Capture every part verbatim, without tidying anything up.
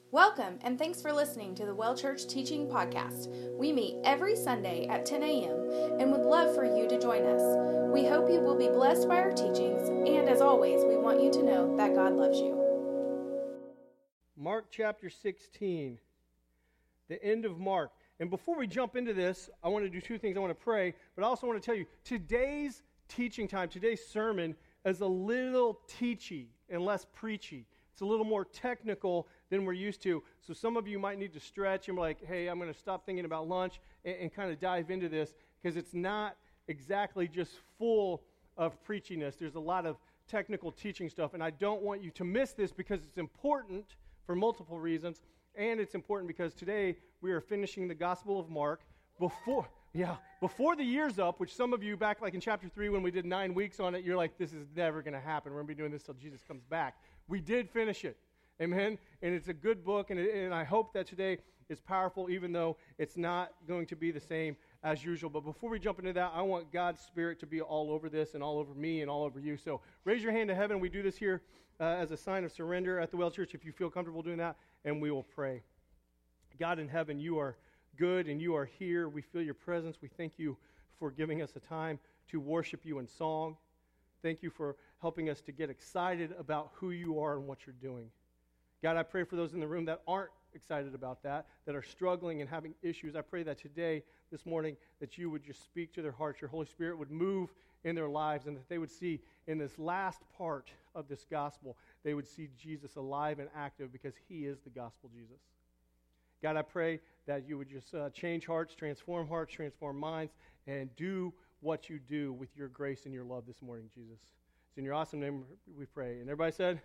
Welcome, and thanks for listening to the Well Church Teaching Podcast. We meet every Sunday at ten a.m. and would love for you to join us. We hope you will be blessed by our teachings, and as always, we want you to know that God loves you. Mark chapter sixteen, the end of Mark. And before we jump into this, I want to do two things. I want to pray, but I also want to tell you, today's teaching time, today's sermon is a little teachy and less preachy. It's a little more technical than we're used to. So some of you might need to stretch and be like, hey, I'm going to stop thinking about lunch and, and kind of dive into this, because it's not exactly just full of preachiness. There's a lot of technical teaching stuff, and I don't want you to miss this because it's important for multiple reasons, and it's important because today we are finishing the Gospel of Mark before, yeah, before the year's up, which some of you back like in chapter three when we did nine weeks on it, you're like, this is never going to happen. We're going to be doing this till Jesus comes back. We did finish it. Amen? And it's a good book, and, it, and I hope that today is powerful, even though it's not going to be the same as usual. But before we jump into that, I want God's Spirit to be all over this and all over me and all over you. So raise your hand to heaven. We do this here uh, as a sign of surrender at the Well Church if you feel comfortable doing that, and we will pray. God in heaven, you are good, and you are here. We feel your presence. We thank you for giving us a time to worship you in song. Thank you for helping us to get excited about who you are and what you're doing. God, I pray for those in the room that aren't excited about that, that are struggling and having issues. I pray that today, this morning, that you would just speak to their hearts. Your Holy Spirit would move in their lives, and that they would see in this last part of this gospel, they would see Jesus alive and active, because he is the gospel Jesus. God, I pray that you would just uh, change hearts, transform hearts, transform minds, and do what you do with your grace and your love this morning, Jesus. It's in your awesome name we pray. And everybody said?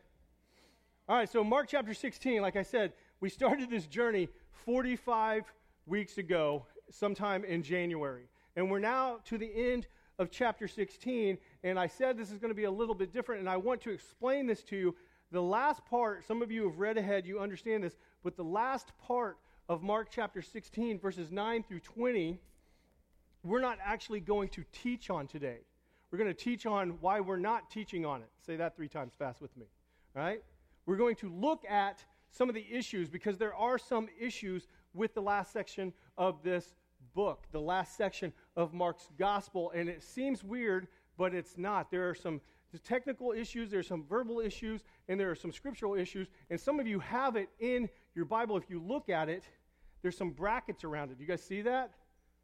All right, so Mark chapter sixteen, like I said, we started this journey forty-five weeks ago, sometime in January. And we're now to the end of chapter sixteen, and I said this is going to be a little bit different, and I want to explain this to you. The last part, some of you have read ahead, you understand this, but the last part of Mark chapter sixteen, verses nine through twenty, we're not actually going to teach on today. We're going to teach on why we're not teaching on it. Say that three times fast with me, all right? We're going to look at some of the issues, because there are some issues with the last section of this book, the last section of Mark's gospel, and it seems weird, but it's not. There are some technical issues, there's some verbal issues, and there are some scriptural issues, and some of you have it in your Bible. If you look at it, there's some brackets around it. You guys see that?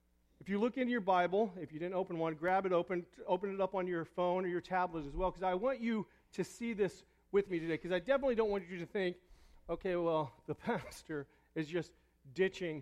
If you look into your Bible, if you didn't open one, grab it open, open it up on your phone or your tablet as well, because I want you to see this with me today, because I definitely don't want you to think, okay, well, the pastor is just ditching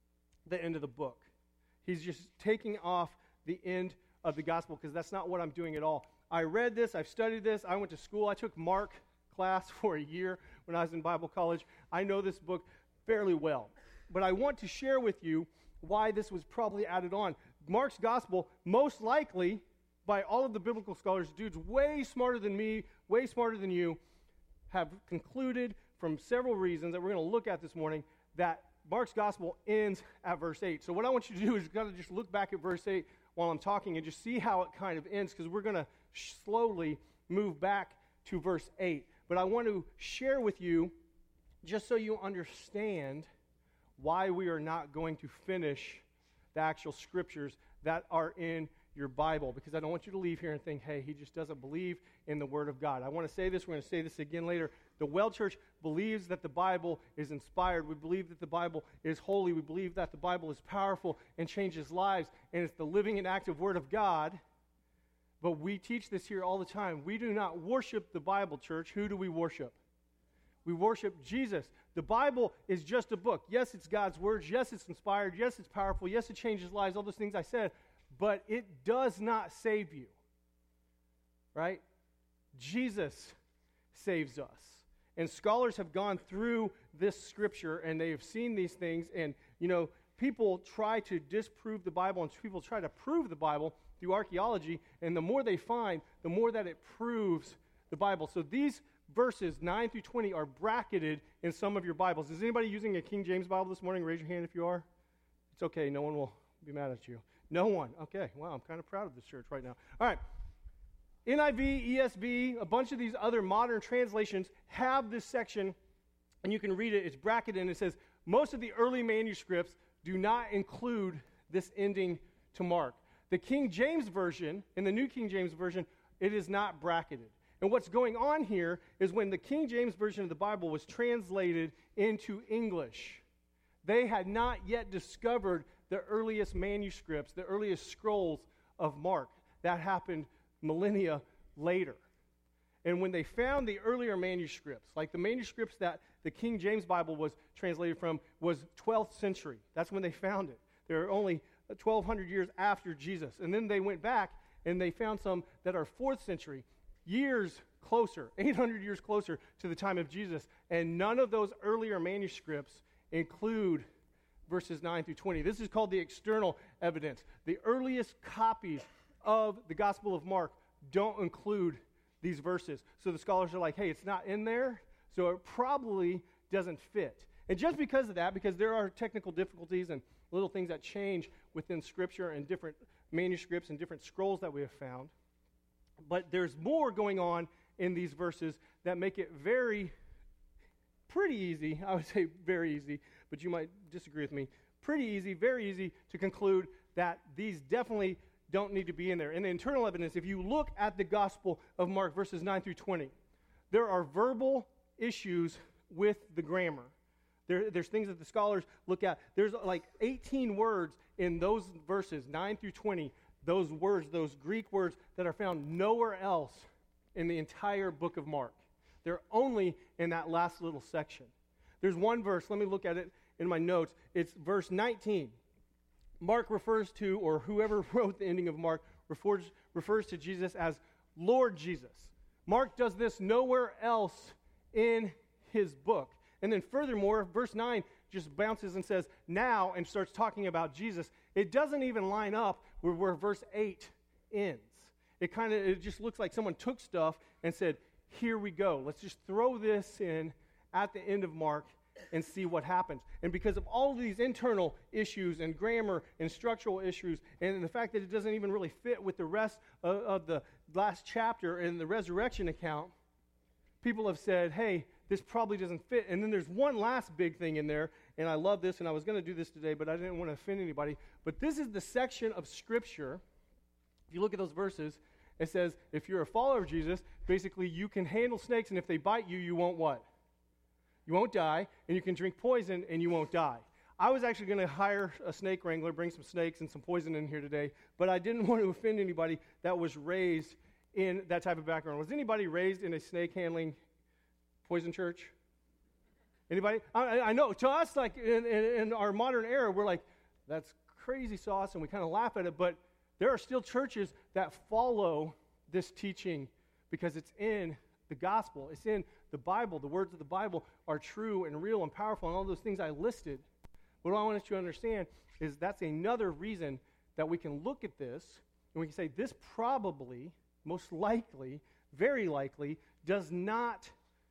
the end of the book. He's just taking off the end of the gospel, because that's not what I'm doing at all. I read this, I've studied this, I went to school, I took Mark class for a year when I was in Bible college. I know this book fairly well, but I want to share with you why this was probably added on. Mark's gospel, most likely, by all of the biblical scholars, dudes way smarter than me, way smarter than you, have concluded from several reasons that we're going to look at this morning that Mark's gospel ends at verse eight. So what I want you to do is kind of just look back at verse eight while I'm talking and just see how it kind of ends, because we're going to sh- slowly move back to verse eight. But I want to share with you, just so you understand why we are not going to finish the actual scriptures that are in your Bible, because I don't want you to leave here and think, hey, he just doesn't believe in the Word of God. I want to say this, we're going to say this again later. The Well Church believes that the Bible is inspired. We believe that the Bible is holy. We believe that the Bible is powerful and changes lives, and it's the living and active Word of God. But we teach this here all the time. We do not worship the Bible, church. Who do we worship? We worship Jesus. The Bible is just a book. Yes, it's God's words. Yes, it's inspired. Yes, it's powerful. Yes, it changes lives, all those things I said. But it does not save you, right? Jesus saves us. And scholars have gone through this scripture, and they have seen these things. And, you know, people try to disprove the Bible, and people try to prove the Bible through archaeology. And the more they find, the more that it proves the Bible. So these verses nine through twenty are bracketed in some of your Bibles. Is anybody using a King James Bible this morning? Raise your hand if you are. It's okay. No one will be mad at you. No one. Okay. Wow, I'm kind of proud of this church right now. All right. N I V, E S V, a bunch of these other modern translations have this section and you can read it, it's bracketed, and it says, most of the early manuscripts do not include this ending to Mark. The King James Version, in the New King James Version, it is not bracketed. And what's going on here is when the King James Version of the Bible was translated into English, they had not yet discovered the earliest manuscripts, the earliest scrolls of Mark. That happened millennia later. And when they found the earlier manuscripts, like the manuscripts that the King James Bible was translated from was twelfth century. That's when they found it. They're only twelve hundred years after Jesus. And then they went back and they found some that are fourth century, years closer, eight hundred years closer to the time of Jesus. And none of those earlier manuscripts include verses nine through twenty. This is called the external evidence. The earliest copies of the Gospel of Mark don't include these verses. So the scholars are like, hey, it's not in there, so it probably doesn't fit. And just because of that, because there are technical difficulties and little things that change within Scripture and different manuscripts and different scrolls that we have found, but there's more going on in these verses that make it very, pretty easy, I would say very easy, but you might disagree with me, pretty easy, very easy to conclude that these definitely don't need to be in there. And the internal evidence, if you look at the Gospel of Mark, verses nine through twenty, there are verbal issues with the grammar. There, there's things that the scholars look at. There's like eighteen words in those verses, nine through twenty, those words, those Greek words that are found nowhere else in the entire book of Mark. They're only in that last little section. There's one verse, let me look at it in my notes. It's verse nineteen. Mark refers to, or whoever wrote the ending of Mark refers, refers to Jesus as Lord Jesus. Mark does this nowhere else in his book. And then furthermore, verse nine just bounces and says, now, and starts talking about Jesus. It doesn't even line up with where verse eight ends. It kind of, it just looks like someone took stuff and said, here we go. Let's just throw this in at the end of Mark and see what happens. And because of all of these internal issues and grammar and structural issues, and the fact that it doesn't even really fit with the rest of, of the last chapter in the resurrection account, people have said, hey, this probably doesn't fit. And then there's one last big thing in there, and I love this, and I was going to do this today, but I didn't want to offend anybody. But this is the section of Scripture. If you look at those verses, it says, if you're a follower of Jesus, basically you can handle snakes, and if they bite you, you won't what? You won't die, and you can drink poison, and you won't die. I was actually going to hire a snake wrangler, bring some snakes and some poison in here today, but I didn't want to offend anybody that was raised in that type of background. Was anybody raised in a snake-handling poison church? Anybody? I, I know, to us, like, in, in, in our modern era, we're like, that's crazy sauce, and we kind of laugh at it, but there are still churches that follow this teaching because it's in the gospel. It's in the Bible. The words of the Bible are true and real and powerful, and all those things I listed. What I want you to understand is that's another reason that we can look at this and we can say this probably, most likely, very likely, does not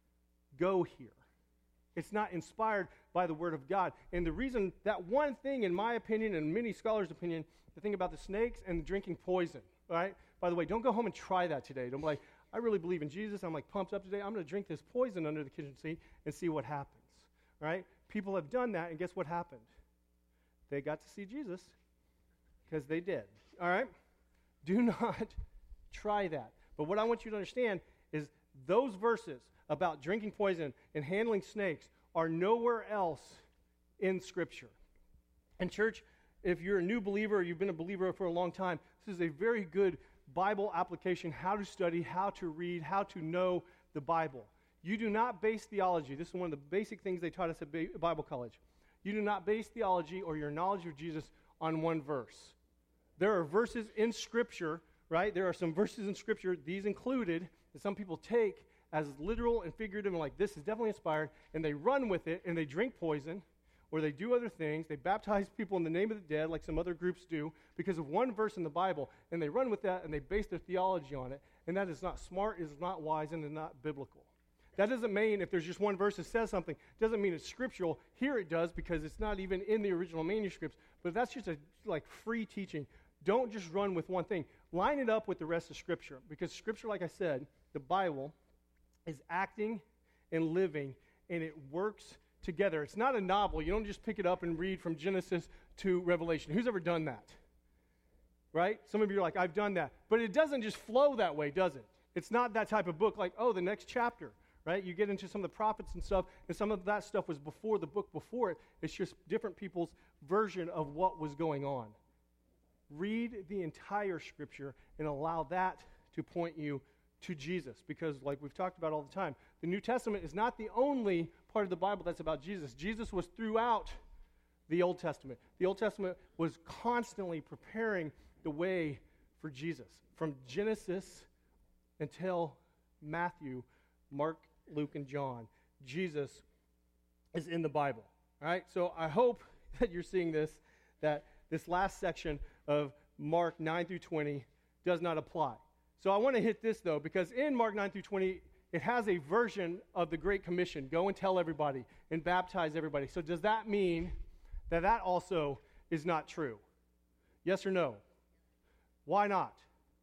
go here. It's not inspired by the Word of God. And the reason, that one thing, in my opinion and many scholars' opinion, the thing about the snakes and drinking poison, right? By the way, don't go home and try that today. Don't be like, I really believe in Jesus. I'm like pumped up today. I'm going to drink this poison under the kitchen sink and see what happens, right? People have done that, and guess what happened? They got to see Jesus because they did, all right? Do not try that. But what I want you to understand is those verses about drinking poison and handling snakes are nowhere else in Scripture. And church, if you're a new believer or you've been a believer for a long time, this is a very good Bible application, how to study, how to read, how to know the Bible. You do not base theology. This is one of the basic things they taught us at Bible college. You do not base theology or your knowledge of Jesus on one verse. There are verses in Scripture, right? There are some verses in Scripture, these included, that some people take as literal and figurative and like, this is definitely inspired, and they run with it, and they drink poison, or they do other things. They baptize people in the name of the dead, like some other groups do, because of one verse in the Bible, and they run with that, and they base their theology on it, and that is not smart, it is not wise, and it is not biblical. That doesn't mean if there's just one verse that says something, doesn't mean it's scriptural. Here it does, because it's not even in the original manuscripts, but that's just a like free teaching. Don't just run with one thing. Line it up with the rest of Scripture, because Scripture, like I said, the Bible, is acting and living and it works together. It's not a novel. You don't just pick it up and read from Genesis to Revelation. Who's ever done that? Right? Some of you are like, I've done that. But it doesn't just flow that way, does it? It's not that type of book like, oh, the next chapter, right? You get into some of the prophets and stuff, and some of that stuff was before the book before it. It's just different people's version of what was going on. Read the entire Scripture and allow that to point you to Jesus, because like we've talked about all the time, the New Testament is not the only part of the Bible that's about Jesus. Jesus was throughout the Old Testament. The Old Testament was constantly preparing the way for Jesus. From Genesis until Matthew, Mark, Luke, and John, Jesus is in the Bible. All right? So I hope that you're seeing this, that this last section of Mark nine through twenty does not apply. So I want to hit this, though, because in Mark nine through twenty, it has a version of the Great Commission. Go and tell everybody and baptize everybody. So does that mean that that also is not true? Yes or no? Why not?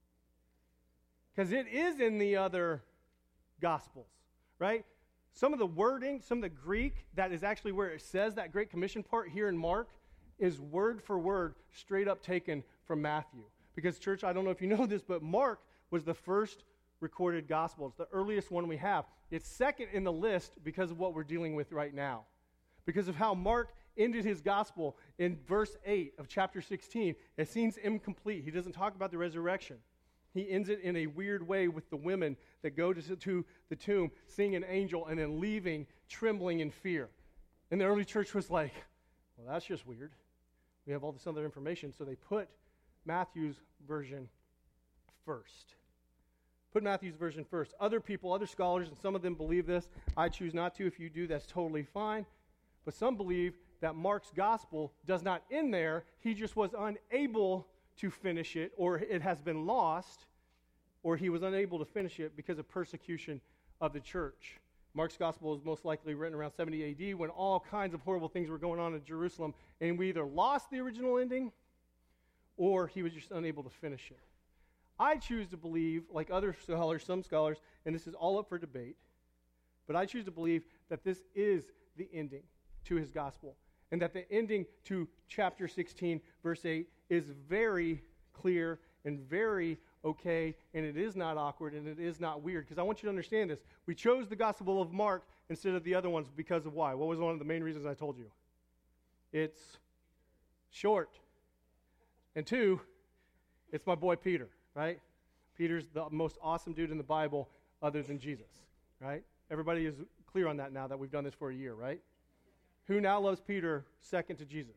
Because it is in the other Gospels, right? Some of the wording, some of the Greek, that is actually where it says that Great Commission part here in Mark, is word for word straight up taken from Matthew. Because, church, I don't know if you know this, but Mark was the first recorded gospel. It's the earliest one we have. It's second in the list because of what we're dealing with right now. Because of how Mark ended his gospel in verse eight of chapter sixteen. It seems incomplete. He doesn't talk about the resurrection. He ends it in a weird way with the women that go to, to the tomb, seeing an angel, and then leaving trembling in fear. And the early church was like, well, that's just weird. We have all this other information. So they put Matthew's version first. Put Matthew's version first. Other people, other scholars, and some of them believe this. I choose not to. If you do, that's totally fine. But some believe that Mark's gospel does not end there. He just was unable to finish it, or it has been lost, or he was unable to finish it because of persecution of the church. Mark's gospel is most likely written around seventy A D when all kinds of horrible things were going on in Jerusalem, and we either lost the original ending or he was just unable to finish it. I choose to believe, like other scholars, some scholars, and this is all up for debate, but I choose to believe that this is the ending to his gospel, and that the ending to chapter sixteen, verse eight, is very clear and very okay, and it is not awkward, and it is not weird. Because I want you to understand this. We chose the Gospel of Mark instead of the other ones because of why? What was one of the main reasons I told you? It's short. And two, it's my boy Peter, right? Peter's the most awesome dude in the Bible other than Jesus, right? Everybody is clear on that now that we've done this for a year, right? Who now loves Peter second to Jesus?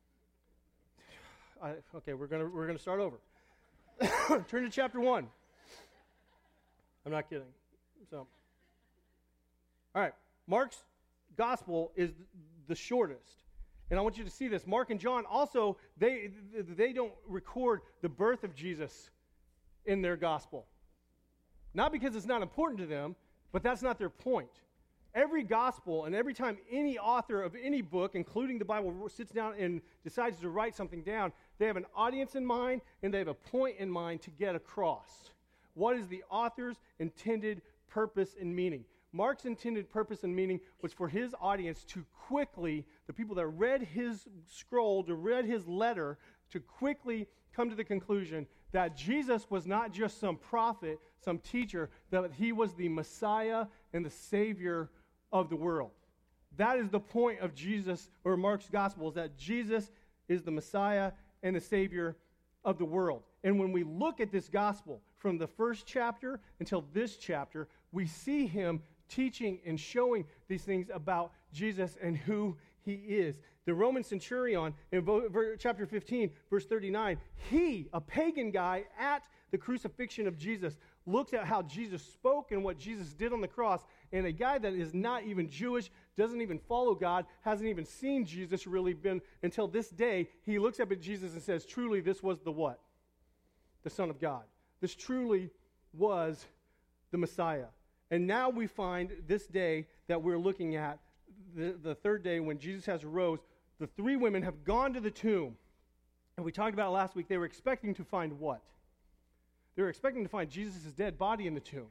I, okay, we're gonna we're gonna start over. Turn to chapter one. I'm not kidding. So, all right, Mark's gospel is the shortest, and I want you to see this. Mark and John also they they don't record the birth of Jesus in their gospel, not because it's not important to them, but that's not their point. Every gospel and every time any author of any book, including the Bible, sits down and decides to write something down, they have an audience in mind and they have a point in mind to get across. What is the author's intended purpose and meaning? Mark's intended purpose and meaning was for his audience to quickly, the people that read his scroll, to read his letter, to quickly come to the conclusion that Jesus was not just some prophet, some teacher, that he was the Messiah and the Savior of the world. That is the point of Jesus, or Mark's gospel, is that Jesus is the Messiah and the Savior of the world. And when we look at this gospel, from the first chapter until this chapter, we see him teaching and showing these things about Jesus and who he is. The Roman centurion in chapter fifteen, verse thirty-nine, he, a pagan guy at the crucifixion of Jesus, looks at how Jesus spoke and what Jesus did on the cross, and a guy that is not even Jewish, doesn't even follow God, hasn't even seen Jesus really been until this day, he looks up at Jesus and says, truly, this was the what? The Son of God. This truly was the Messiah. And now we find this day that we're looking at, the, the third day when Jesus has arose, the three women have gone to the tomb. And we talked about it last week, they were expecting to find what? They were expecting to find Jesus' dead body in the tomb.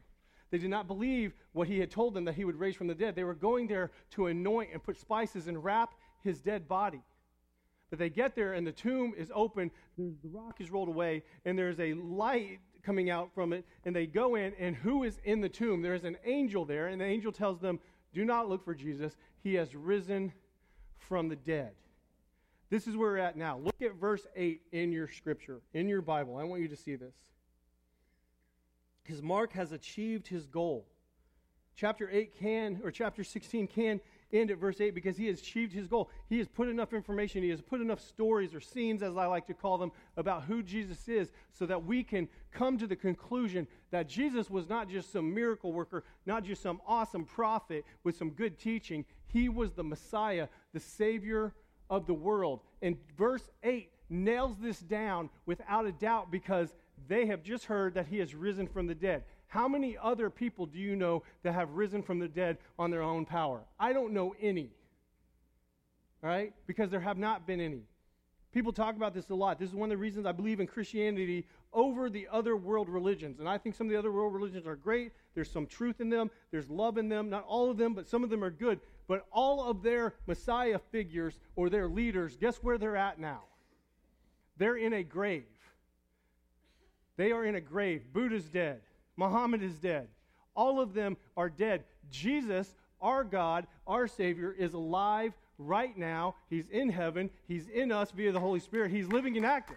They did not believe what he had told them that he would raise from the dead. They were going there to anoint and put spices and wrap his dead body. But they get there and the tomb is open, the rock is rolled away, and there's a light coming out from it, and they go in, and who is in the tomb? There's an angel there, and the angel tells them, do not look for Jesus. He has risen from the dead. This is where we're at now. Look at verse eight in your scripture, in your Bible. I want you to see this. Because Mark has achieved his goal. Chapter eight can, or chapter sixteen can end at verse eight because he has achieved his goal. He has put enough information, he has put enough stories or scenes, as I like to call them, about who Jesus is so that we can come to the conclusion that Jesus was not just some miracle worker, not just some awesome prophet with some good teaching. He was the Messiah, the Savior of the world. And verse eight nails this down without a doubt because they have just heard that he has risen from the dead. How many other people do you know that have risen from the dead on their own power? I don't know any. All right? Because there have not been any. People talk about this a lot. This is one of the reasons I believe in Christianity over the other world religions. And I think some of the other world religions are great. There's some truth in them. There's love in them. Not all of them, but some of them are good. But all of their Messiah figures or their leaders, guess where they're at now? They're in a grave. They are in a grave. Buddha's dead. Muhammad is dead. All of them are dead. Jesus, our God, our Savior, is alive right now. He's in heaven. He's in us via the Holy Spirit. He's living and active.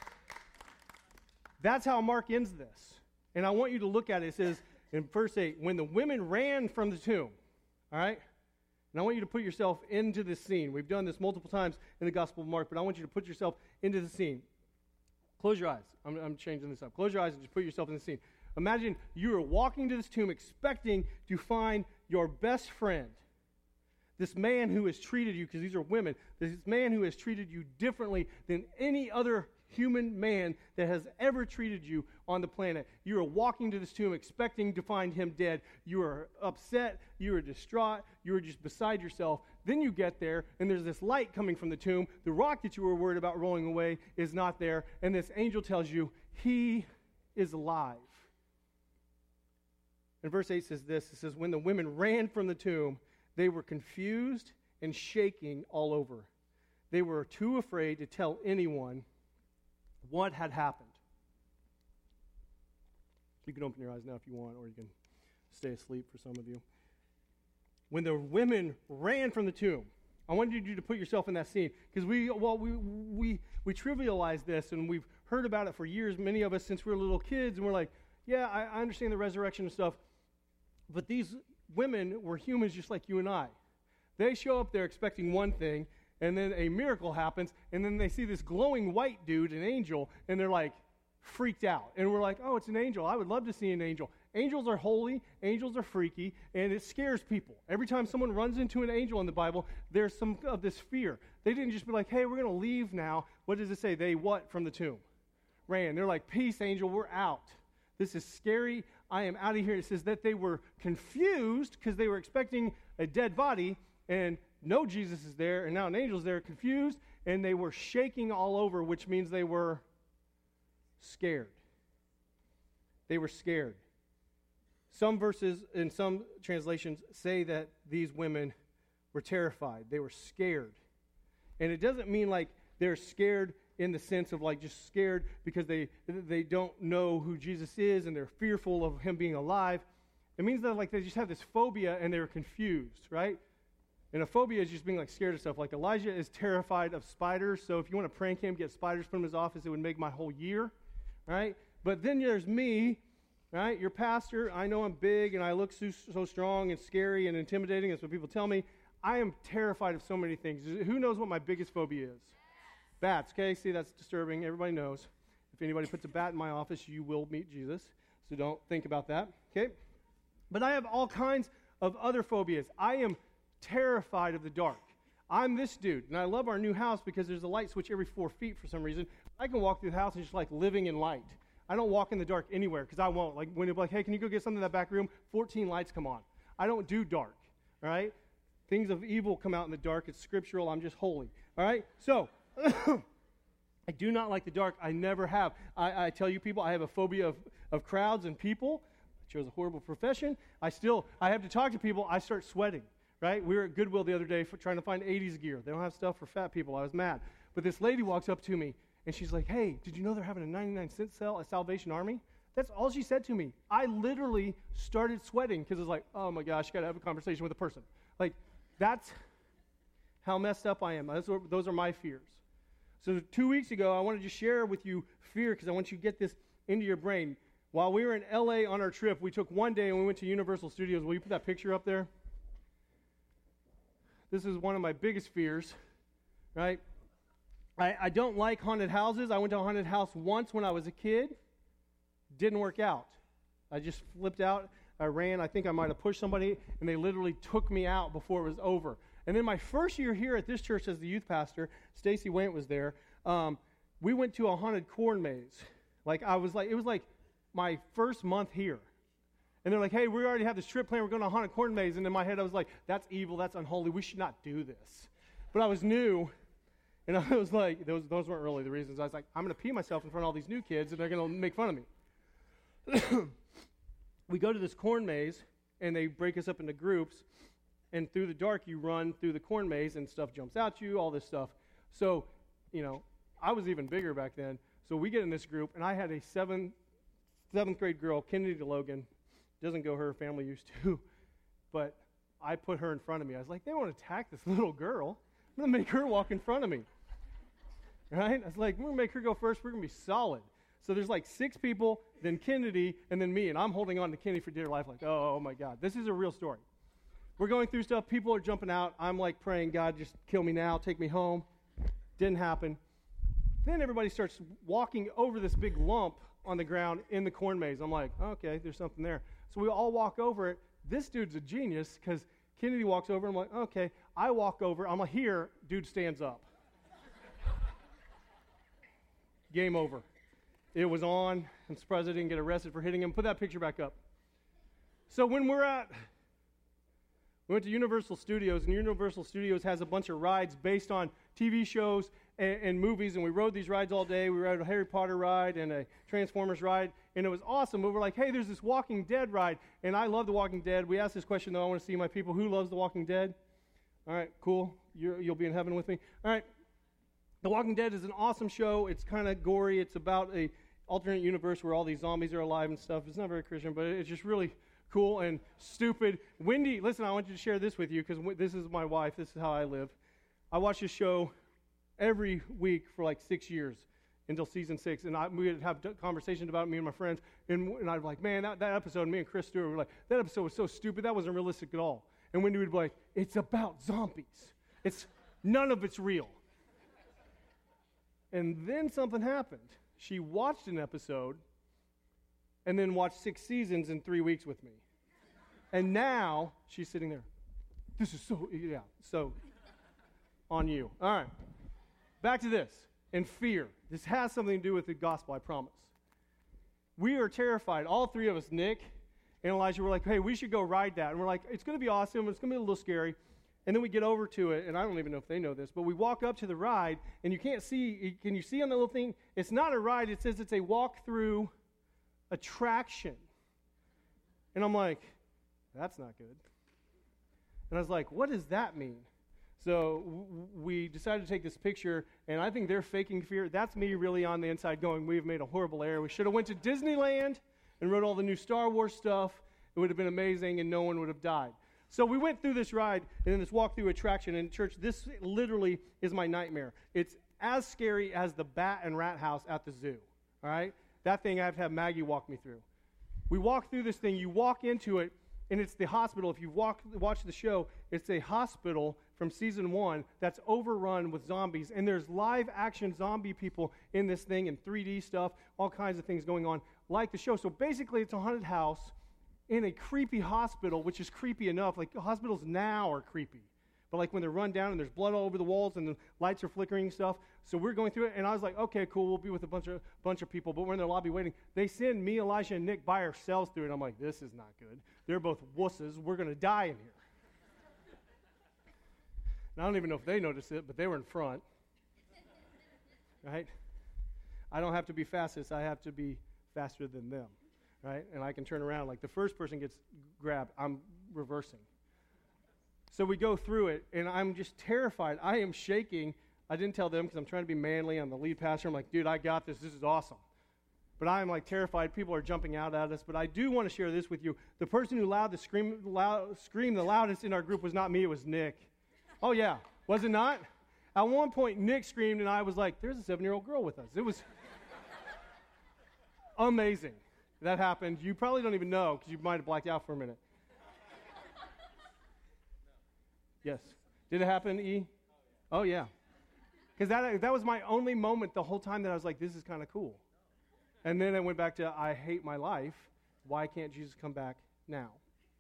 That's how Mark ends this. And I want you to look at it. It says in verse eight, when the women ran from the tomb, all right? And I want you to put yourself into this scene. We've done this multiple times in the Gospel of Mark, but I want you to put yourself into the scene. Close your eyes. I'm, I'm changing this up. Close your eyes and just put yourself in the scene. Imagine you are walking to this tomb expecting to find your best friend, this man who has treated you, because these are women, this man who has treated you differently than any other human man that has ever treated you on the planet. You are walking to this tomb expecting to find him dead. You are upset. You are distraught. You are just beside yourself. Then you get there, and there's this light coming from the tomb. The rock that you were worried about rolling away is not there, and this angel tells you, he is alive. And verse eight says this, it says, when the women ran from the tomb, they were confused and shaking all over. They were too afraid to tell anyone what had happened. You can open your eyes now if you want, or you can stay asleep for some of you. When the women ran from the tomb, I wanted you to put yourself in that scene, because we, well, we, we, we trivialize this, and we've heard about it for years, many of us since we were little kids, and we're like, yeah, I, I understand the resurrection and stuff, but these women were humans just like you and I. They show up there expecting one thing, and then a miracle happens, and then they see this glowing white dude, an angel, and they're like freaked out. And we're like, oh, it's an angel. I would love to see an angel. Angels are holy, angels are freaky, and it scares people. Every time someone runs into an angel in the Bible, there's some of this fear. They didn't just be like, hey, we're going to leave now. What does it say? They what from the tomb? Ran. They're like, peace, angel, we're out. This is scary. I am out of here. It says that they were confused because they were expecting a dead body, and no Jesus is there, and now an angel's there, confused, and they were shaking all over, which means they were scared. They were scared. Some verses in some translations say that these women were terrified. They were scared. And it doesn't mean like they're scared in the sense of like just scared because they they don't know who Jesus is and they're fearful of him being alive. It means that like they just have this phobia and they're confused, right? And a phobia is just being like scared of stuff. Like Elijah is terrified of spiders, so if you want to prank him, get spiders from his office, it would make my whole year, right? But then there's me, right? Your pastor, I know I'm big and I look so, so strong and scary and intimidating. That's what people tell me. I am terrified of so many things. Who knows what my biggest phobia is? Bats, okay? See, that's disturbing. Everybody knows. If anybody puts a bat in my office, you will meet Jesus. So don't think about that, okay? But I have all kinds of other phobias. I am terrified of the dark. I'm this dude, and I love our new house because there's a light switch every four feet for some reason. I can walk through the house and just like living in light. I don't walk in the dark anywhere because I won't. Like when it's like, hey, can you go get something in that back room? fourteen lights come on. I don't do dark, all right? Things of evil come out in the dark. It's scriptural. I'm just holy, all right? So I do not like the dark. I never have. I, I tell you people, I have a phobia of, of crowds and people. chose a horrible profession. I still, I have to talk to people. I start sweating, right? We were at Goodwill the other day for trying to find eighties gear. They don't have stuff for fat people. I was mad. But this lady walks up to me, and she's like, hey, did you know they're having a ninety-nine cent sale at Salvation Army? That's all she said to me. I literally started sweating because it was like, oh my gosh, you got to have a conversation with a person. Like, that's how messed up I am. Those are, those are my fears. So two weeks ago, I wanted to share with you fear because I want you to get this into your brain. While we were in L A on our trip, we took one day and we went to Universal Studios. Will you put that picture up there? This is one of my biggest fears, right? I, I don't like haunted houses. I went to a haunted house once when I was a kid. Didn't work out. I just flipped out. I ran. I think I might have pushed somebody, and they literally took me out before it was over. And then my first year here at this church as the youth pastor, Stacy Wayne was there, um, we went to a haunted corn maze. Like, I was like, it was like my first month here. And they're like, hey, we already have this trip planned. We're going to a haunted corn maze. And in my head, I was like, that's evil. That's unholy. We should not do this. But I was new. And I was like, those, those weren't really the reasons. I was like, I'm going to pee myself in front of all these new kids, and they're going to make fun of me. We go to this corn maze, and they break us up into groups, and through the dark, you run through the corn maze, and stuff jumps out at you, all this stuff. So, you know, I was even bigger back then. So we get in this group, and I had a seventh, seventh grade girl, Kennedy DeLogan. Doesn't go, her family used to. But I put her in front of me. I was like, they won't attack this little girl. I'm going to make her walk in front of me. Right? I was like, we're going to make her go first. We're going to be solid. So there's like six people, then Kennedy, and then me. And I'm holding on to Kennedy for dear life like, oh, oh my God. This is a real story. We're going through stuff. People are jumping out. I'm like praying, God, just kill me now. Take me home. Didn't happen. Then everybody starts walking over this big lump on the ground in the corn maze. I'm like, okay, there's something there. So we all walk over it. This dude's a genius because Kennedy walks over. I'm like, okay. I walk over. I'm like, here. Dude stands up. Game over. It was on. I'm surprised I didn't get arrested for hitting him. Put that picture back up. So when we're at, we went to Universal Studios, and Universal Studios has a bunch of rides based on T V shows and, and movies, and we rode these rides all day. We rode a Harry Potter ride and a Transformers ride, and it was awesome. But we're like, hey, there's this Walking Dead ride, and I love The Walking Dead. We asked this question, though. I want to see my people. Who loves The Walking Dead? All right, cool. You're, you'll be in heaven with me. All right. The Walking Dead is an awesome show. It's kind of gory. It's about a alternate universe where all these zombies are alive and stuff. It's not very Christian, but it's just really cool and stupid. Wendy, listen, I want you to share this with you because w- this is my wife. This is how I live. I watch this show every week for like six years until season six, and I, we would have d- conversations about it, me and my friends, and, and I'd be like, man, that, that episode, me and Chris Stewart were like, that episode was so stupid. That wasn't realistic at all. And Wendy would be like, it's about zombies. It's none of it's real. And then something happened. She watched an episode and then watched six seasons in three weeks with me. And now she's sitting there. This is so, yeah, so on you. All right. Back to this. And fear. This has something to do with the gospel, I promise. We are terrified. All three of us, Nick and Elijah, were like, hey, we should go ride that. And we're like, it's going to be awesome. It's going to be a little scary. And then we get over to it, and I don't even know if they know this, but we walk up to the ride, and you can't see, can you see on the little thing? It's not a ride. It says it's a walk-through attraction. And I'm like, that's not good. And I was like, what does that mean? So w- we decided to take this picture, and I think they're faking fear. That's me really on the inside going, we've made a horrible error. We should have went to Disneyland and rode all the new Star Wars stuff. It would have been amazing, and no one would have died. So we went through this ride and then this walk-through attraction. And church, this literally is my nightmare. It's as scary as the bat and rat house at the zoo, all right? That thing I have to have Maggie walk me through. We walk through this thing. You walk into it, and it's the hospital. If you've walked, watched the show, it's a hospital from season one that's overrun with zombies. And there's live-action zombie people in this thing and three D stuff, all kinds of things going on like the show. So basically, it's a haunted house in a creepy hospital, which is creepy enough. Like, hospitals now are creepy. But, like, when they're run down and there's blood all over the walls and the lights are flickering and stuff. So we're going through it, and I was like, okay, cool, we'll be with a bunch of bunch of people. But we're in the lobby waiting. They send me, Elijah, and Nick by ourselves through it. I'm like, this is not good. They're both wusses. We're going to die in here. And I don't even know if they noticed it, but they were in front. Right? I don't have to be fastest. I have to be faster than them. right? And I can turn around. Like the first person gets grabbed, I'm reversing. So we go through it, and I'm just terrified. I am shaking. I didn't tell them because I'm trying to be manly. I'm the lead pastor. I'm like, dude, I got this. This is awesome. But I am like terrified. People are jumping out at us. But I do want to share this with you. The person who loud the scream, loud, screamed the loudest in our group was not me. It was Nick. Oh, yeah. Was it not? At one point, Nick screamed, and I was like, there's a seven-year-old girl with us. It was amazing. That happened. You probably don't even know because you might have blacked out for a minute. Yes. Did it happen, E? Oh, yeah. Because that, that was my only moment the whole time that I was like, this is kind of cool. And then I went back to, I hate my life. Why can't Jesus come back now?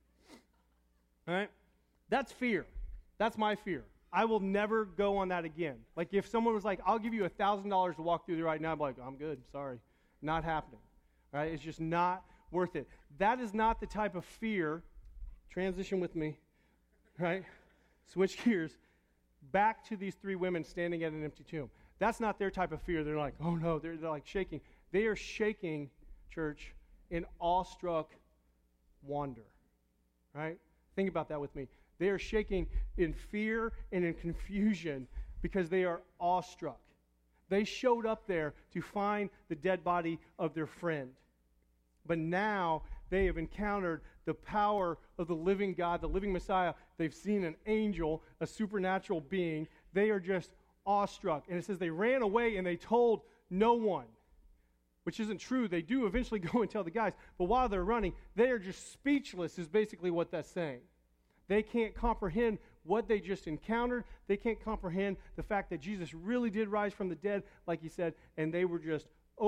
All right? That's fear. That's my fear. I will never go on that again. Like if someone was like, I'll give you one thousand dollars to walk through there right now, I'm like, I'm good. Sorry. Not happening. All right? It's just not worth it. That is not the type of fear. Transition with me. Right? Switch gears. Back to these three women standing at an empty tomb. That's not their type of fear. They're like, oh no, they're, they're like shaking. They are shaking, church, in awestruck wonder, right? Think about that with me. They are shaking in fear and in confusion because they are awestruck. They showed up there to find the dead body of their friend. But now they have encountered the power of the living God, the living Messiah. They've seen an angel, a supernatural being. They are just awestruck. And it says they ran away and they told no one. Which isn't true. They do eventually go and tell the guys. But while they're running, they are just speechless is basically what that's saying. They can't comprehend what they just encountered. They can't comprehend the fact that Jesus really did rise from the dead, like he said, and they were just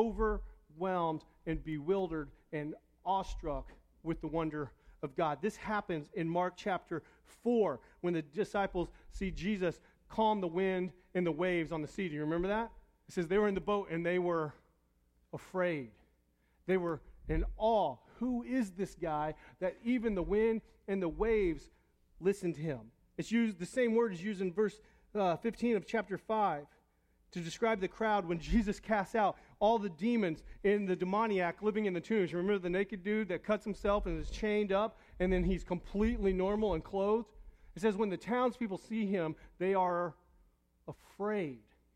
overwhelmed and bewildered and awestruck with the wonder of God. This happens in Mark chapter four when the disciples see Jesus calm the wind and the waves on the sea. Do you remember that? It says they were in the boat and they were afraid. They were in awe. Who is this guy that even the wind and the waves listen to him? It's used, the same word is used in verse uh, fifteen of chapter five to describe the crowd when Jesus casts out all the demons in the demoniac living in the tombs. Remember the naked dude that cuts himself and is chained up and then he's completely normal and clothed? It says when the townspeople see him, they are afraid.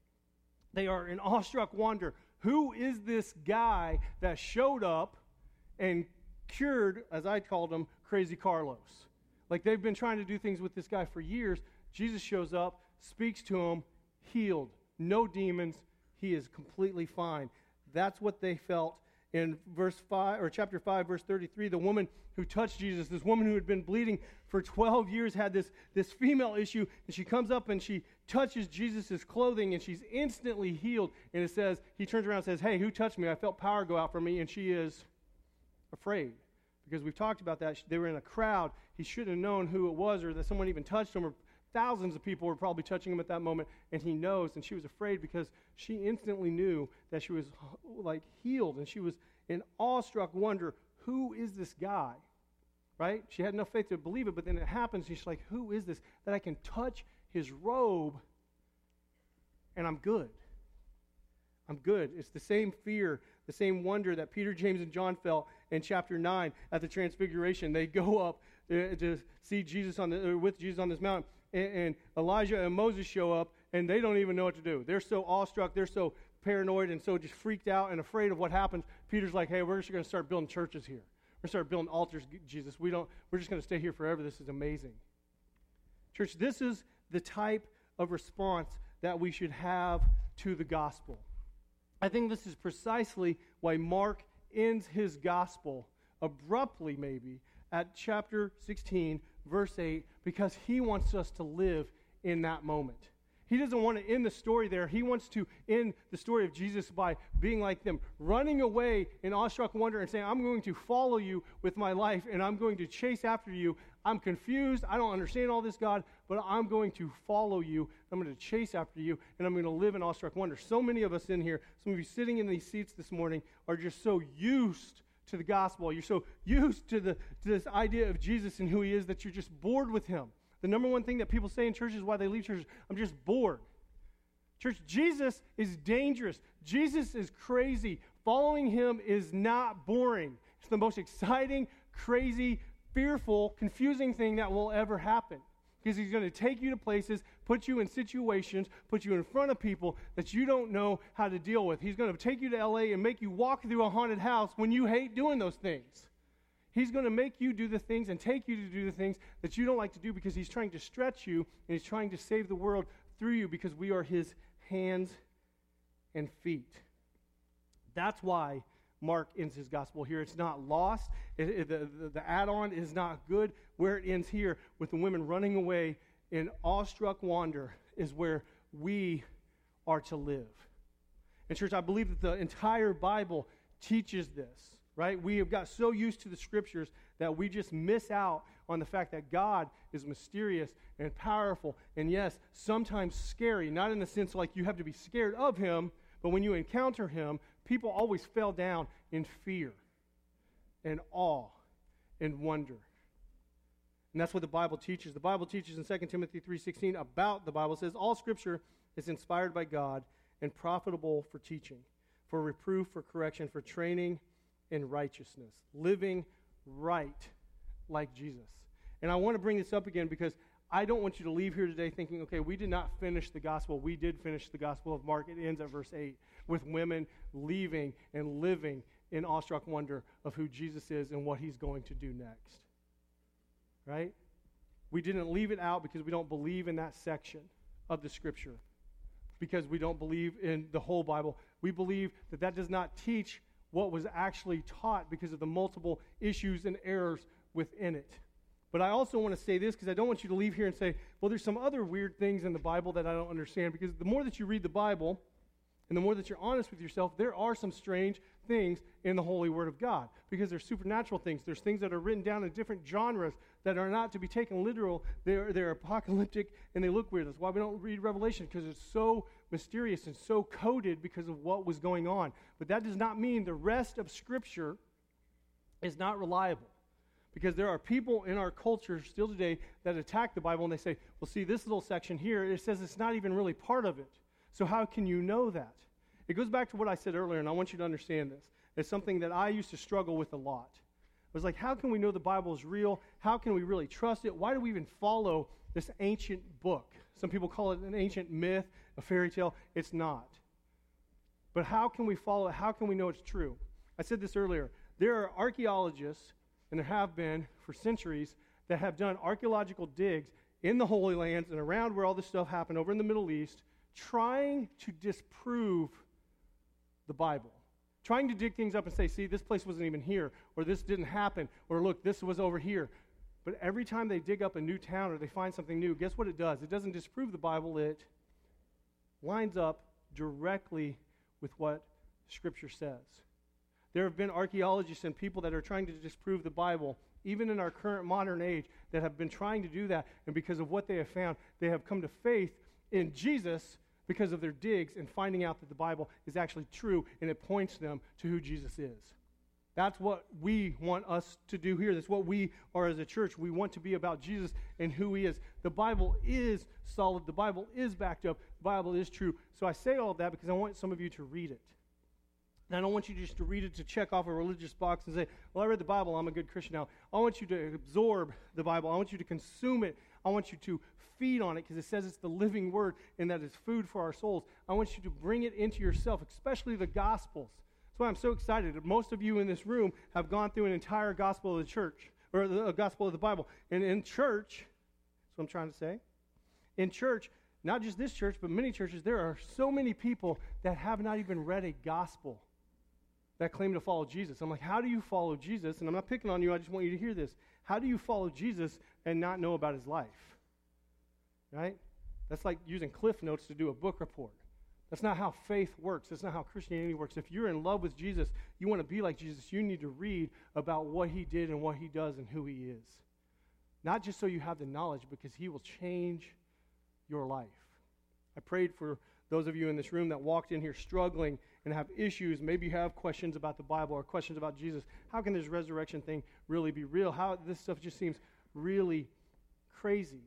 They are in awestruck wonder. Who is this guy that showed up and cured, as I called him, Crazy Carlos? Like they've been trying to do things with this guy for years. Jesus shows up, speaks to him, healed. No demons. He is completely fine. That's what they felt in verse five or chapter five, verse thirty-three. The woman who touched Jesus, this woman who had been bleeding for twelve years, had this, this female issue, and she comes up and she touches Jesus' clothing, and she's instantly healed. And it says, he turns around and says, hey, who touched me? I felt power go out from me, and she is afraid. Because we've talked about that. They were in a crowd. He should have known who it was or that someone even touched him, or thousands of people were probably touching him at that moment, and he knows, and she was afraid because she instantly knew that she was like healed, and she was in awestruck wonder, who is this guy? Right? She had enough faith to believe it, but then it happens, and she's like, who is this that I can touch his robe and I'm good? I'm good. It's the same fear, the same wonder that Peter, James, and John felt in chapter nine at the Transfiguration. They go up uh, to see Jesus on the, or with Jesus on this mountain, and, and Elijah and Moses show up, and they don't even know what to do. They're so awestruck, they're so paranoid, and so just freaked out and afraid of what happens. Peter's like, hey, we're just going to start building churches here. We're going to start building altars, Jesus. We don't, we're just going to stay here forever. This is amazing. Church, this is the type of response that we should have to the gospel. I think this is precisely why Mark ends his gospel abruptly, maybe, at chapter sixteen, verse eight, because he wants us to live in that moment. He doesn't want to end the story there. He wants to end the story of Jesus by being like them, running away in awestruck wonder and saying, I'm going to follow you with my life, and I'm going to chase after you. I'm confused. I don't understand all this, God, but I'm going to follow you. I'm going to chase after you, and I'm going to live in awestruck wonder. So many of us in here, some of you sitting in these seats this morning, are just so used to the gospel. You're so used to, the, to this idea of Jesus and who he is that you're just bored with him. The number one thing that people say in churches why they leave churches, I'm just bored. Church, Jesus is dangerous. Jesus is crazy. Following him is not boring. It's the most exciting, crazy, fearful, confusing thing that will ever happen. Because he's going to take you to places, put you in situations, put you in front of people that you don't know how to deal with. He's going to take you to L A and make you walk through a haunted house when you hate doing those things. He's going to make you do the things and take you to do the things that you don't like to do because he's trying to stretch you and he's trying to save the world through you because we are his hands and feet. That's why Mark ends his gospel here. It's not lost. It, it, the, the, the add-on is not good. Where it ends here with the women running away in awestruck wonder is where we are to live. And church, I believe that the entire Bible teaches this, right? We have got so used to the scriptures that we just miss out on the fact that God is mysterious and powerful and, yes, sometimes scary, not in the sense like you have to be scared of him, but when you encounter him, people always fell down in fear and awe and wonder. And that's what the Bible teaches. The Bible teaches in Second Timothy three sixteen about the Bible. It says, all Scripture is inspired by God and profitable for teaching, for reproof, for correction, for training in righteousness, living right like Jesus. And I want to bring this up again because I don't want you to leave here today thinking, okay, we did not finish the gospel. We did finish the gospel of Mark. It ends at verse eight with women leaving and living in awestruck wonder of who Jesus is and what he's going to do next. Right? We didn't leave it out because we don't believe in that section of the scripture, because we don't believe in the whole Bible. We believe that that does not teach what was actually taught because of the multiple issues and errors within it. But I also want to say this because I don't want you to leave here and say, well, there's some other weird things in the Bible that I don't understand, because the more that you read the Bible and the more that you're honest with yourself, there are some strange things in the Holy Word of God, because there's supernatural things. There's things that are written down in different genres that are not to be taken literal. They're, they're apocalyptic and they look weird. That's why we don't read Revelation, because it's so mysterious and so coded because of what was going on. But that does not mean the rest of Scripture is not reliable. Because there are people in our culture still today that attack the Bible and they say, well, see, this little section here, it says it's not even really part of it. So how can you know that? It goes back to what I said earlier, and I want you to understand this. It's something that I used to struggle with a lot. It was like, how can we know the Bible is real? How can we really trust it? Why do we even follow this ancient book? Some people call it an ancient myth, a fairy tale. It's not. But how can we follow it? How can we know it's true? I said this earlier. There are archaeologists, and there have been for centuries, that have done archaeological digs in the Holy Lands and around where all this stuff happened over in the Middle East, trying to disprove the Bible. Trying to dig things up and say, see, this place wasn't even here, or this didn't happen, or look, this was over here. But every time they dig up a new town or they find something new, guess what it does? It doesn't disprove the Bible. It lines up directly with what Scripture says. There have been archaeologists and people that are trying to disprove the Bible, even in our current modern age, that have been trying to do that. And because of what they have found, they have come to faith in Jesus because of their digs and finding out that the Bible is actually true, and it points them to who Jesus is. That's what we want us to do here. That's what we are as a church. We want to be about Jesus and who he is. The Bible is solid. The Bible is backed up. The Bible is true. So I say all of that because I want some of you to read it. And I don't want you just to read it to check off a religious box and say, well, I read the Bible, I'm a good Christian now. I want you to absorb the Bible. I want you to consume it. I want you to feed on it, because it says it's the living word and that it's food for our souls. I want you to bring it into yourself, especially the Gospels. That's why I'm so excited. Most of you in this room have gone through an entire Gospel of the church, or the Gospel of the Bible. And in church, that's what I'm trying to say, in church, not just this church, but many churches, there are so many people that have not even read a gospel that claim to follow Jesus. I'm like, how do you follow Jesus? And I'm not picking on you, I just want you to hear this. How do you follow Jesus and not know about his life? Right? That's like using Cliff Notes to do a book report. That's not how faith works. That's not how Christianity works. If you're in love with Jesus, you want to be like Jesus, you need to read about what he did and what he does and who he is. Not just so you have the knowledge, because he will change your life. I prayed for those of you in this room that walked in here struggling and have issues. Maybe you have questions about the Bible or questions about Jesus. How can this resurrection thing really be real? How this stuff just seems really crazy.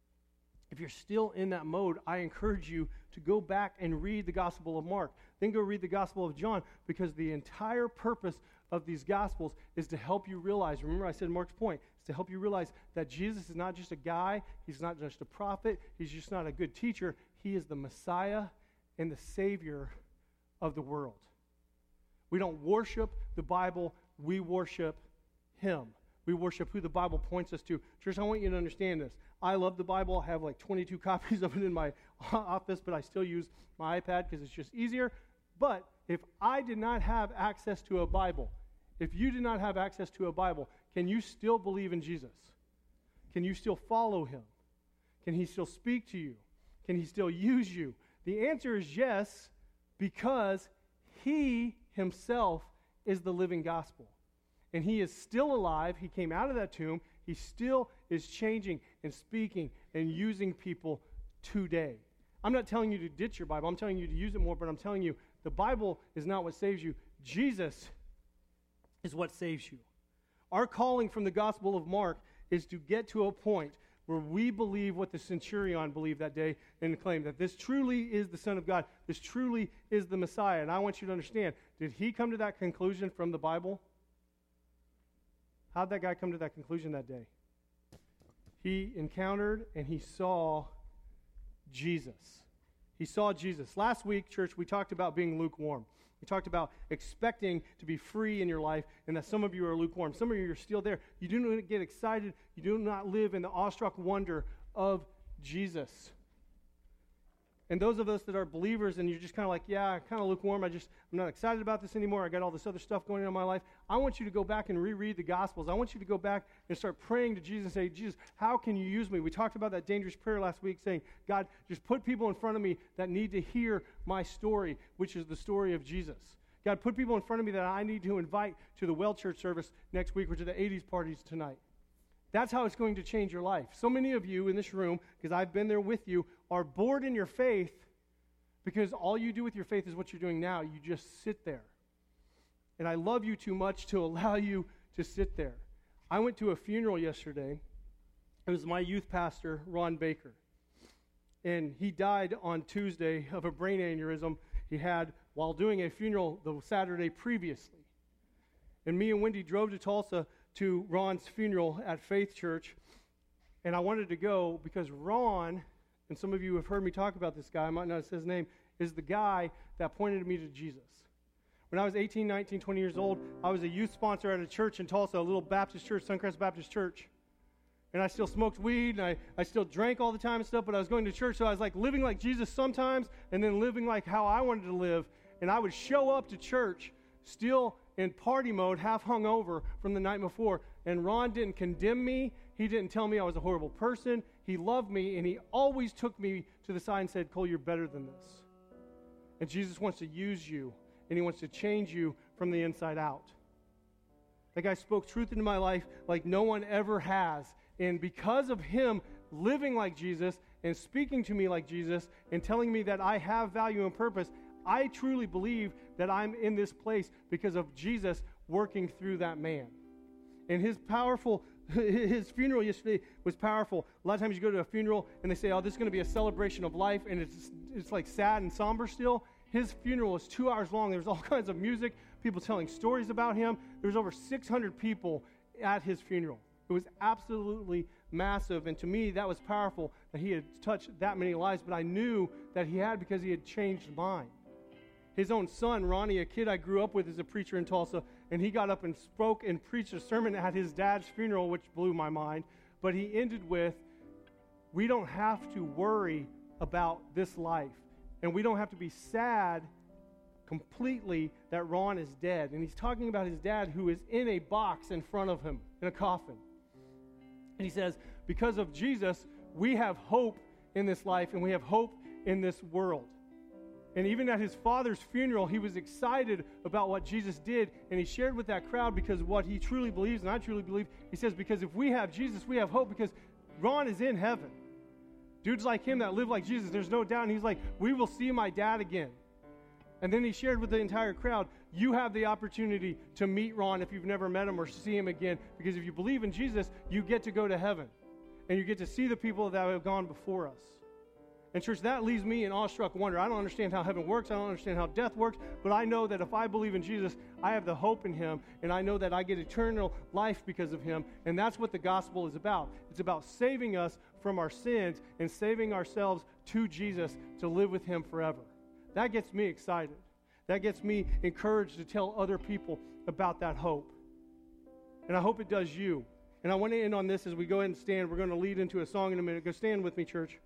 If you're still in that mode, I encourage you to go back and read the Gospel of Mark. Then go read the Gospel of John, because the entire purpose of these Gospels is to help you realize, remember I said Mark's point, is to help you realize that Jesus is not just a guy, he's not just a prophet, he's just not a good teacher, he is the Messiah and the Savior of the world. We don't worship the Bible, we worship him. We worship who the Bible points us to. Church, I want you to understand this. I love the Bible. I have like twenty-two copies of it in my office, but I still use my iPad because it's just easier. But if I did not have access to a Bible, if you did not have access to a Bible, can you still believe in Jesus? Can you still follow him? Can he still speak to you? Can he still use you? The answer is yes, because he himself is the living gospel. And he is still alive. He came out of that tomb. He still is changing and speaking and using people today. I'm not telling you to ditch your Bible. I'm telling you to use it more, but I'm telling you the Bible is not what saves you. Jesus is what saves you. Our calling from the Gospel of Mark is to get to a point where we believe what the centurion believed that day and claim that this truly is the Son of God. This truly is the Messiah. And I want you to understand, did he come to that conclusion from the Bible? How did that guy come to that conclusion that day? He encountered and he saw Jesus. He saw Jesus. Last week, church, we talked about being lukewarm. We talked about expecting to be free in your life, and that some of you are lukewarm. Some of you are still there. You do not get excited. You do not live in the awestruck wonder of Jesus. And those of us that are believers and you're just kind of like, yeah, kind of lukewarm. I just, I'm not excited about this anymore. I got all this other stuff going on in my life. I want you to go back and reread the Gospels. I want you to go back and start praying to Jesus and say, Jesus, how can you use me? We talked about that dangerous prayer last week saying, God, just put people in front of me that need to hear my story, which is the story of Jesus. God, put people in front of me that I need to invite to the Well Church service next week or to the eighties parties tonight. That's how it's going to change your life. So many of you in this room, because I've been there with you, are bored in your faith because all you do with your faith is what you're doing now. You just sit there. And I love you too much to allow you to sit there. I went to a funeral yesterday. It was my youth pastor, Ron Baker. And he died on Tuesday of a brain aneurysm he had while doing a funeral the Saturday previously. And me and Wendy drove to Tulsa to Ron's funeral at Faith Church, and I wanted to go because Ron, and some of you have heard me talk about this guy, I might not say his name, is the guy that pointed me to Jesus. When I was eighteen, nineteen, twenty years old, I was a youth sponsor at a church in Tulsa, a little Baptist church, Suncrest Baptist Church. And I still smoked weed, and I, I still drank all the time and stuff, but I was going to church, so I was like living like Jesus sometimes, and then living like how I wanted to live. And I would show up to church still in party mode, half hungover from the night before. And Ron didn't condemn me. He didn't tell me I was a horrible person. He loved me, and he always took me to the side and said, Cole, you're better than this. And Jesus wants to use you, and he wants to change you from the inside out. That guy spoke truth into my life like no one ever has. And because of him living like Jesus and speaking to me like Jesus and telling me that I have value and purpose, I truly believe that I'm in this place because of Jesus working through that man. And his powerful, his funeral yesterday was powerful. A lot of times you go to a funeral and they say, oh, this is going to be a celebration of life, and it's it's like sad and somber still. His funeral was two hours long. There was all kinds of music, people telling stories about him. There was over six hundred people at his funeral. It was absolutely massive, and to me, that was powerful that he had touched that many lives, but I knew that he had because he had changed mine. His own son, Ronnie, a kid I grew up with, is a preacher in Tulsa, and he got up and spoke and preached a sermon at his dad's funeral, which blew my mind. But he ended with, we don't have to worry about this life, and we don't have to be sad completely that Ron is dead. And he's talking about his dad who is in a box in front of him, in a coffin. And he says, because of Jesus, we have hope in this life, and we have hope in this world. And even at his father's funeral, he was excited about what Jesus did, and he shared with that crowd because what he truly believes, and I truly believe, he says, because if we have Jesus, we have hope, because Ron is in heaven. Dudes like him that live like Jesus, there's no doubt, and he's like, we will see my dad again. And then he shared with the entire crowd, you have the opportunity to meet Ron if you've never met him or see him again, because if you believe in Jesus, you get to go to heaven, and you get to see the people that have gone before us. And church, that leaves me in awestruck wonder. I don't understand how heaven works. I don't understand how death works. But I know that if I believe in Jesus, I have the hope in him. And I know that I get eternal life because of him. And that's what the gospel is about. It's about saving us from our sins and saving ourselves to Jesus to live with him forever. That gets me excited. That gets me encouraged to tell other people about that hope. And I hope it does you. And I want to end on this as we go ahead and stand. We're going to lead into a song in a minute. Go stand with me, church.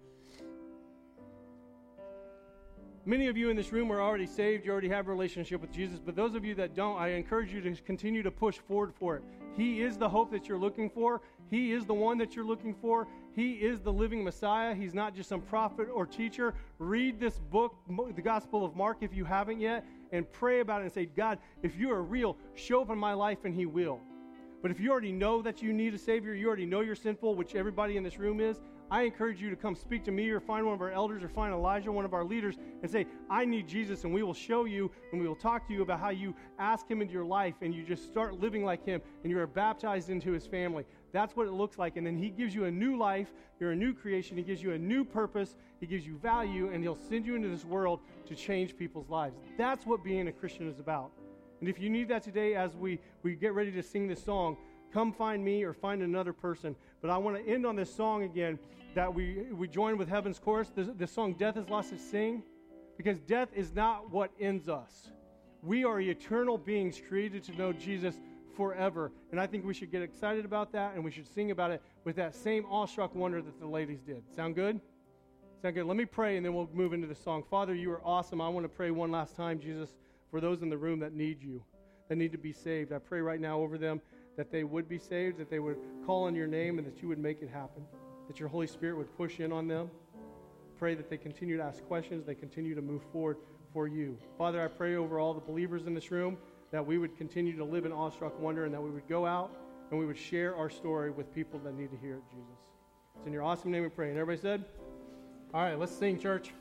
Many of you in this room are already saved. You already have a relationship with Jesus. But those of you that don't, I encourage you to continue to push forward for it. He is the hope that you're looking for. He is the one that you're looking for. He is the living Messiah. He's not just some prophet or teacher. Read this book, the Gospel of Mark, if you haven't yet, and pray about it and say, God, if you are real, show up in my life, and he will. But if you already know that you need a Savior, you already know you're sinful, which everybody in this room is, I encourage you to come speak to me or find one of our elders or find Elijah, one of our leaders, and say, I need Jesus, and we will show you and we will talk to you about how you ask him into your life and you just start living like him and you are baptized into his family. That's what it looks like. And then he gives you a new life. You're a new creation. He gives you a new purpose. He gives you value, and he'll send you into this world to change people's lives. That's what being a Christian is about. And if you need that today as we, we get ready to sing this song, come find me or find another person. But I want to end on this song again that we, we join with Heaven's Chorus, this, this song, Death Has Lost Its Sting, because death is not what ends us. We are eternal beings created to know Jesus forever. And I think we should get excited about that, and we should sing about it with that same awestruck wonder that the ladies did. Sound good? Sound good? Let me pray, and then we'll move into the song. Father, you are awesome. I want to pray one last time, Jesus, for those in the room that need you, that need to be saved. I pray right now over them that they would be saved, that they would call on your name, and that you would make it happen, that your Holy Spirit would push in on them. Pray that they continue to ask questions, they continue to move forward for you. Father, I pray over all the believers in this room that we would continue to live in awestruck wonder, and that we would go out and we would share our story with people that need to hear it, Jesus. It's in your awesome name we pray. And everybody said, all right, let's sing, church.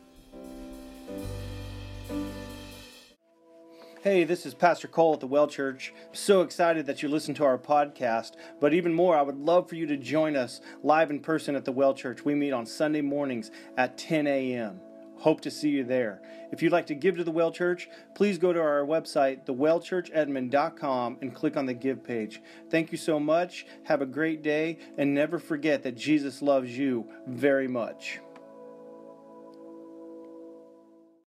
Hey, this is Pastor Cole at the Well Church. So excited that you listen to our podcast. But even more, I would love for you to join us live in person at the Well Church. We meet on Sunday mornings at ten a.m. Hope to see you there. If you'd like to give to the Well Church, please go to our website, the well church edmond dot com, and click on the Give page. Thank you so much. Have a great day, and never forget that Jesus loves you very much.